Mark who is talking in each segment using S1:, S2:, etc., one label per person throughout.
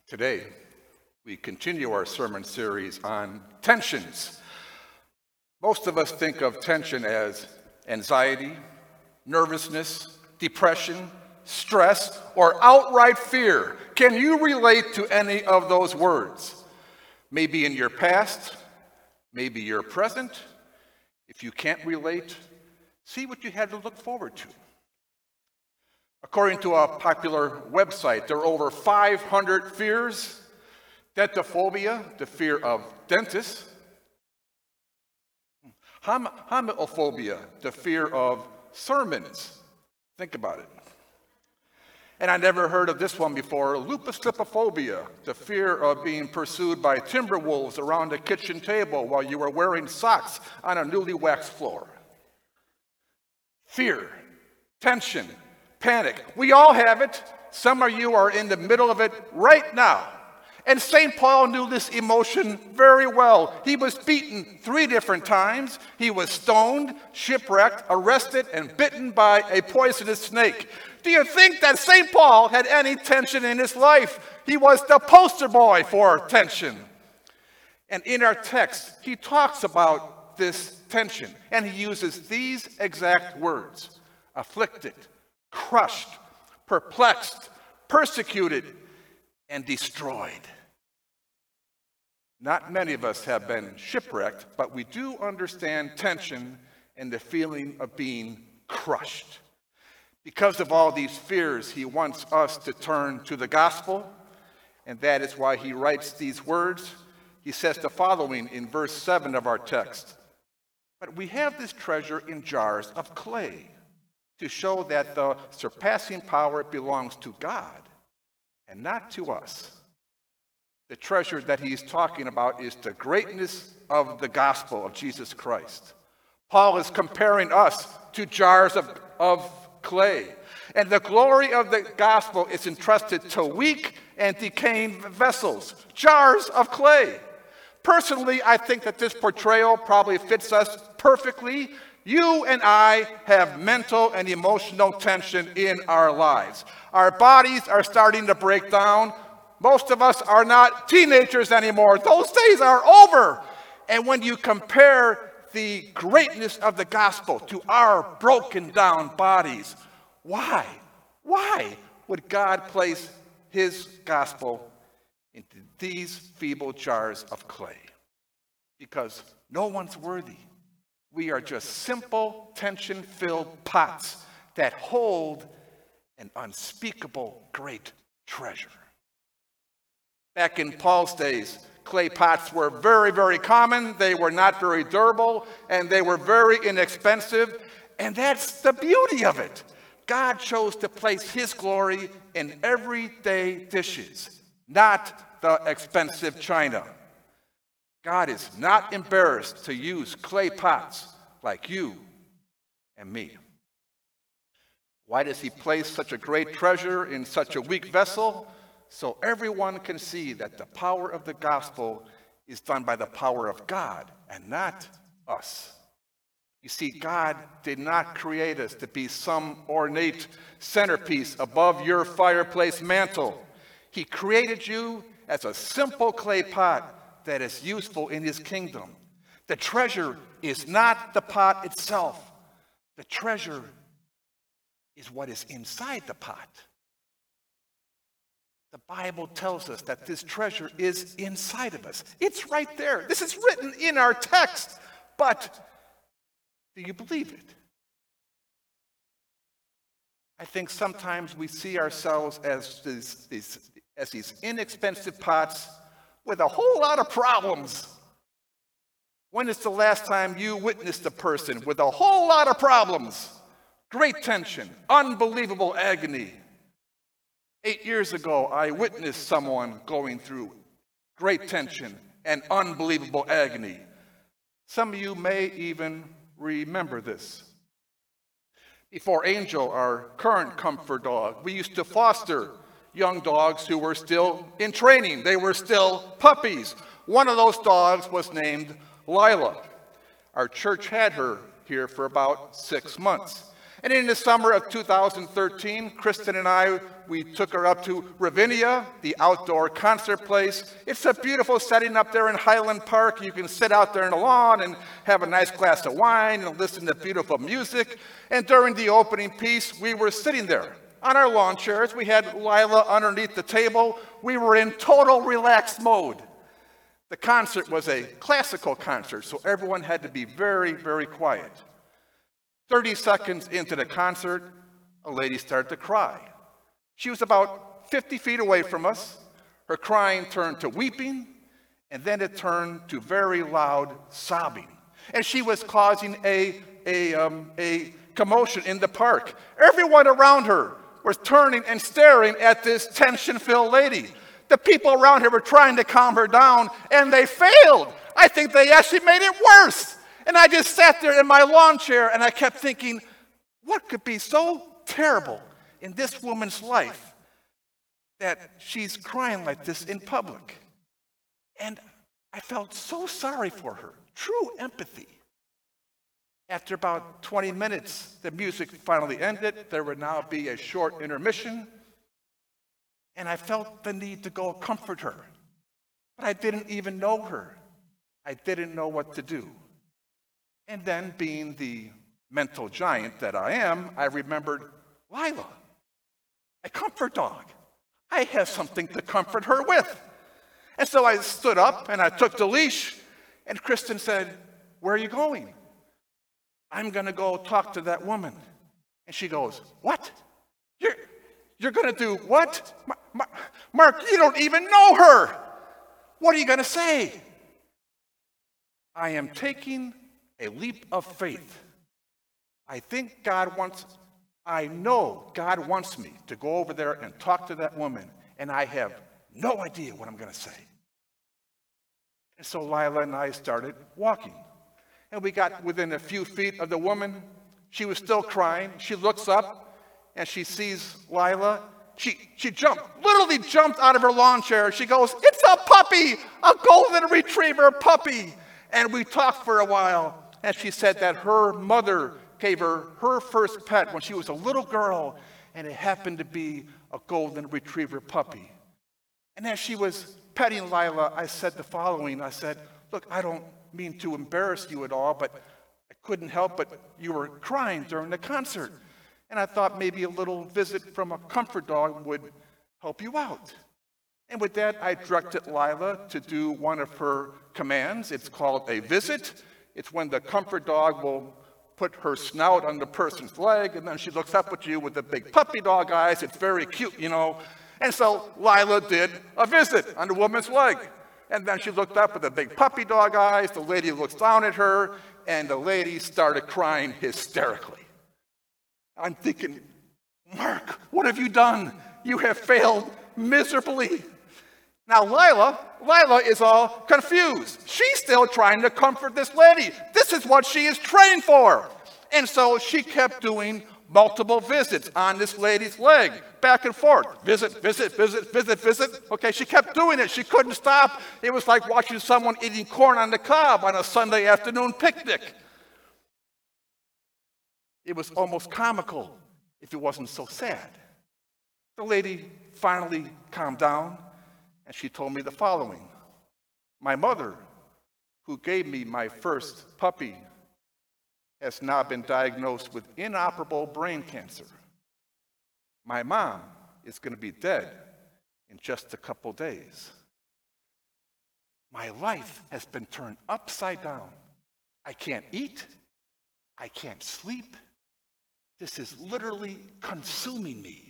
S1: Today, we continue our sermon series on tensions. Most of us think of tension as anxiety, nervousness, depression, stress, or outright fear. Can you relate to any of those words? Maybe in your past, maybe your present. If you can't relate, see what you had to look forward to. According to a popular website, there are over 500 fears. Dentophobia, the fear of dentists. Homophobia, the fear of sermons. Think about it. And I never heard of this one before. Lupuslipophobia, the fear of being pursued by timber wolves around a kitchen table while you were wearing socks on a newly waxed floor. Fear, tension, panic. We all have it. Some of you are in the middle of it right now. And St. Paul knew this emotion very well. He was beaten 3 different times. He was stoned, shipwrecked, arrested, and bitten by a poisonous snake. Do you think that St. Paul had any tension in his life? He was the poster boy for tension. And in our text, he talks about this tension, and he uses these exact words: afflicted, crushed, perplexed, persecuted, and destroyed. Not many of us have been shipwrecked, but we do understand tension and the feeling of being crushed. Because of all these fears, he wants us to turn to the gospel, and that is why he writes these words. He says the following in verse 7 of our text: "But we have this treasure in jars of clay, to show that the surpassing power belongs to God and not to us." The treasure that he's talking about is the greatness of the gospel of Jesus Christ. Paul is comparing us to jars of clay. And the glory of the gospel is entrusted to weak and decaying vessels, jars of clay. Personally, I think that this portrayal probably fits us perfectly. You and I have mental and emotional tension in our lives. Our bodies are starting to break down. Most of us are not teenagers anymore. Those days are over. And when you compare the greatness of the gospel to our broken down bodies, why would God place his gospel into these feeble jars of clay? Because no one's worthy. We are just simple, tension-filled pots that hold an unspeakable great treasure. Back in Paul's days, clay pots were very, very common. They were not very durable, and they were very inexpensive. And that's the beauty of it. God chose to place his glory in everyday dishes, not the expensive china. God is not embarrassed to use clay pots like you and me. Why does he place such a great treasure in such a weak vessel? So everyone can see that the power of the gospel is done by the power of God and not us. You see, God did not create us to be some ornate centerpiece above your fireplace mantle. He created you as a simple clay pot that is useful in his kingdom. The treasure is not the pot itself. The treasure is what is inside the pot. The Bible tells us that this treasure is inside of us. It's right there. This is written in our text. But do you believe it? I think sometimes we see ourselves as these inexpensive pots with a whole lot of problems. When is the last time you witnessed a person with a whole lot of problems? Great tension, unbelievable agony. 8 years ago, I witnessed someone going through great tension and unbelievable agony. Some of you may even remember this. Before Angel, our current comfort dog, we used to foster young dogs who were still in training. They were still puppies. One of those dogs was named Lila. Our church had her here for about 6 months. And in the summer of 2013, Kristen and I, we took her up to Ravinia, the outdoor concert place. It's a beautiful setting up there in Highland Park. You can sit out there in the lawn and have a nice glass of wine and listen to beautiful music. And during the opening piece, we were sitting there on our lawn chairs. We had Lila underneath the table. We were in total relaxed mode. The concert was a classical concert, so everyone had to be very, very quiet. 30 seconds into the concert, a lady started to cry. She was about 50 feet away from us. Her crying turned to weeping, and then it turned to very loud sobbing. And she was causing a commotion in the park. Everyone around her was turning and staring at this tension-filled lady. The people around her were trying to calm her down, and they failed. I think they actually made it worse. And I just sat there in my lawn chair, and I kept thinking, what could be so terrible in this woman's life that she's crying like this in public? And I felt so sorry for her, true empathy. After about 20 minutes, the music finally ended. There would now be a short intermission. And I felt the need to go comfort her. But I didn't even know her. I didn't know what to do. And then, being the mental giant that I am, I remembered Lila, a comfort dog. I have something to comfort her with. And so I stood up and I took the leash, and Kristen said, "Where are you going?" "I'm going to go talk to that woman." And she goes, "What? You're going to do what? Mark, you don't even know her. What are you going to say?" "I am taking a leap of faith. I know God wants me to go over there and talk to that woman, and I have no idea what I'm going to say." And so Lila and I started walking. And we got within a few feet of the woman. She was still crying. She looks up, and she sees Lila. She literally jumped out of her lawn chair. She goes, "It's a puppy, a golden retriever puppy." And we talked for a while. And she said that her mother gave her her first pet when she was a little girl, and it happened to be a golden retriever puppy. And as she was petting Lila, I said the following. I said, "Look, I don't mean to embarrass you at all, but I couldn't help but you were crying during the concert. And I thought maybe a little visit from a comfort dog would help you out." And with that, I directed Lila to do one of her commands. It's called a visit. It's when the comfort dog will put her snout on the person's leg, and then she looks up at you with the big puppy dog eyes. It's very cute, you know. And so Lila did a visit on the woman's leg. And then she looked up with the big puppy dog eyes. The lady looks down at her, and the lady started crying hysterically. I'm thinking, "Mark, what have you done? You have failed miserably." Now Lila is all confused. She's still trying to comfort this lady. This is what she is trained for. And so she kept doing multiple visits on this lady's leg, back and forth. Visit, visit, visit, visit, visit. Okay, she kept doing it. She couldn't stop. It was like watching someone eating corn on the cob on a Sunday afternoon picnic. It was almost comical if it wasn't so sad. The lady finally calmed down, and she told me the following. "My mother, who gave me my first puppy, has now been diagnosed with inoperable brain cancer. My mom is going to be dead in just a couple days. My life has been turned upside down. I can't eat. I can't sleep. This is literally consuming me."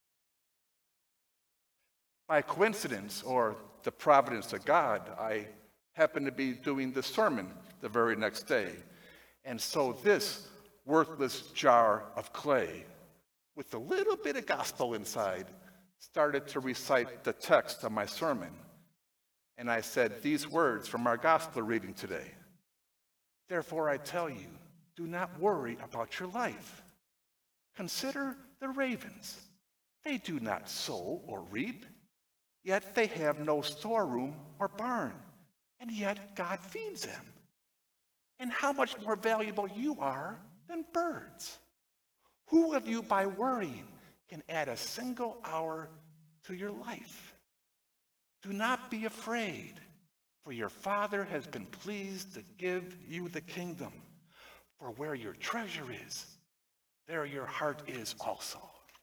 S1: By coincidence, or the providence of God, I happened to be doing the sermon the very next day. And so this worthless jar of clay, with a little bit of gospel inside, started to recite the text of my sermon. And I said these words from our gospel reading today. "Therefore I tell you, do not worry about your life. Consider the ravens. They do not sow or reap, yet they have no storeroom or barn, and yet God feeds them. And how much more valuable you are than birds. Who of you, by worrying, can add a single hour to your life? Do not be afraid, for your Father has been pleased to give you the kingdom. For where your treasure is, there your heart is also.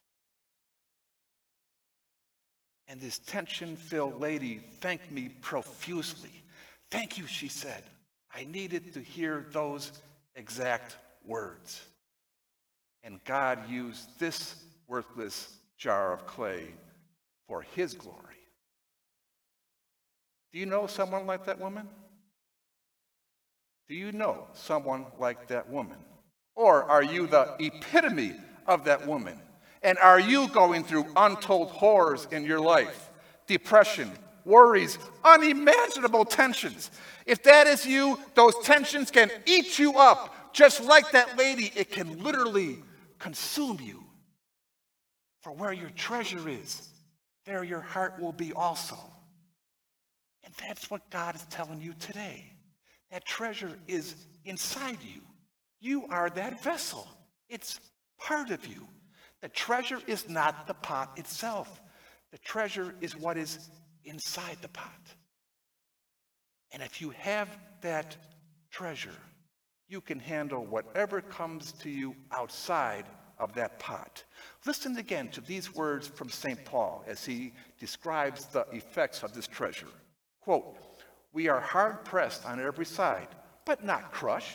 S1: And this tension-filled lady thanked me profusely. Thank you, she said. I needed to hear those exact words. And God used this worthless jar of clay for his glory. Do you know someone like that woman? Do you know someone like that woman? Or are you the epitome of that woman? And are you going through untold horrors in your life? Depression, worries, unimaginable tensions. If that is you, those tensions can eat you up. Just like that lady, it can literally consume you. For where your treasure is, there your heart will be also. And that's what God is telling you today. That treasure is inside you. You are that vessel. It's part of you. The treasure is not the pot itself. The treasure is what is inside the pot. And if you have that treasure, you can handle whatever comes to you outside of that pot. Listen again to these words from St. Paul as he describes the effects of this treasure. Quote, we are hard pressed on every side, but not crushed.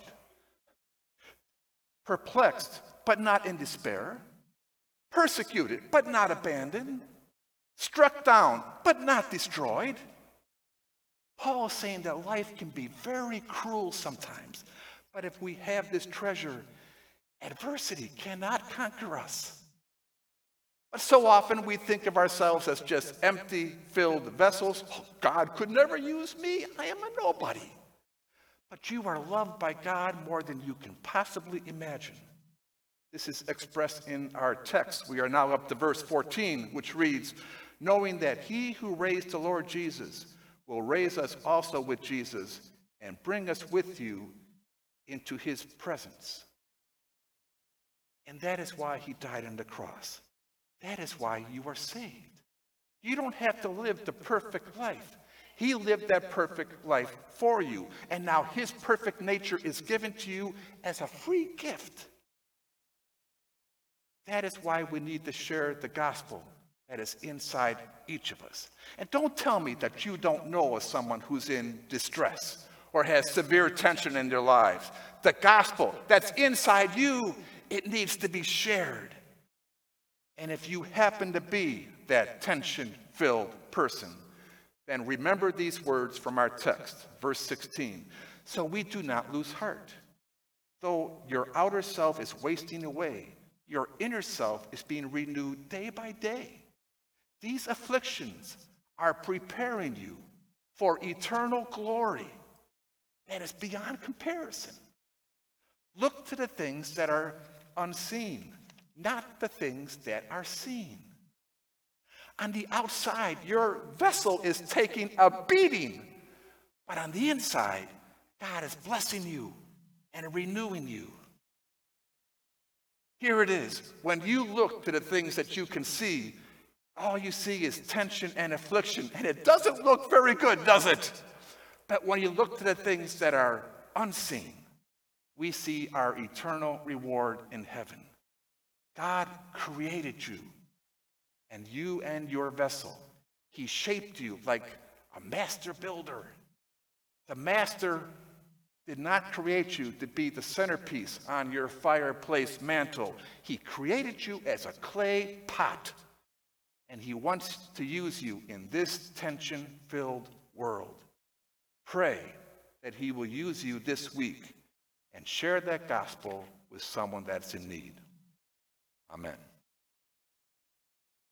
S1: Perplexed, but not in despair. Persecuted, but not abandoned. Struck down, but not destroyed. Paul is saying that life can be very cruel sometimes, but if we have this treasure, adversity cannot conquer us. But so often we think of ourselves as just empty, filled vessels. Oh, God could never use me. I am a nobody. But you are loved by God more than you can possibly imagine. This is expressed in our text. We are now up to verse 14, which reads, knowing that he who raised the Lord Jesus will raise us also with Jesus and bring us with you into his presence. And that is why he died on the cross. That is why you are saved. You don't have to live the perfect life. He lived that perfect life for you. And now his perfect nature is given to you as a free gift. That is why we need to share the gospel that is inside each of us. And don't tell me that you don't know of someone who's in distress or has severe tension in their lives. The gospel that's inside you, it needs to be shared. And if you happen to be that tension-filled person, then remember these words from our text, verse 16. So we do not lose heart. Though your outer self is wasting away, your inner self is being renewed day by day. These afflictions are preparing you for eternal glory that is beyond comparison. Look to the things that are unseen, not the things that are seen. On the outside, your vessel is taking a beating, but on the inside, God is blessing you and renewing you. Here it is. When you look to the things that you can see, all you see is tension and affliction, and it doesn't look very good, does it? But when you look to the things that are unseen, we see our eternal reward in heaven. God created you and your vessel. He shaped you like a master builder. The master did not create you to be the centerpiece on your fireplace mantle. He created you as a clay pot, and he wants to use you in this tension-filled world. Pray that he will use you this week and share that gospel with someone that's in need. Amen.